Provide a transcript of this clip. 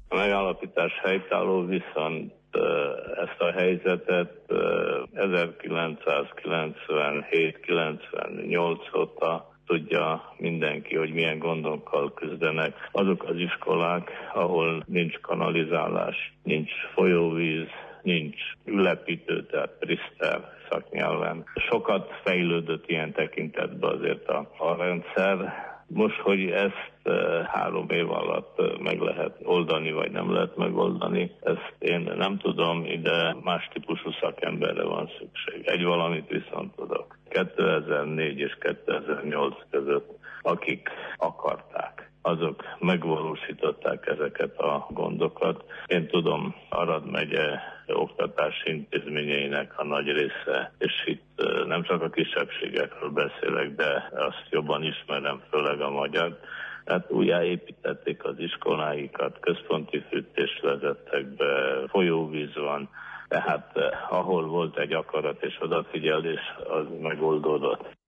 A megállapítás helytálló, viszont ezt a helyzetet 1997-98 óta tudja mindenki, hogy milyen gondokkal küzdenek azok az iskolák, ahol nincs kanalizálás, nincs folyóvíz, nincs ülepítő, tehát priszter szaknyelven. Sokat fejlődött ilyen tekintetben azért a rendszer. Most, hogy ezt 3 év alatt meg lehet oldani, vagy nem lehet megoldani, ezt én nem tudom, ide más típusú szakemberre van szükség. Egy valamit viszont tudok. 2004 és 2008 között, akik akarták, azok megvalósították ezeket a gondokat. Én tudom, Arad megye oktatási intézményeinek a nagy része, és itt nem csak a kisebbségekről beszélek, de azt jobban ismerem, főleg a magyar. Tehát újjáépítették az iskoláikat, központi fűtést vezettek be, folyóvíz van, tehát ahol volt egy akarat és odafigyelés, az megoldódott.